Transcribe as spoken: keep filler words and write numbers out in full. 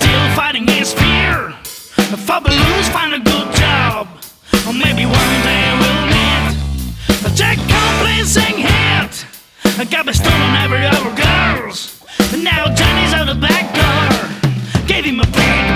still fighting his fear. For balloons, find a good job, or maybe one day we'll meet. Jack Copley sing hit, got me stoned on every other girls. But now Johnny's out the back door, gave him a pretty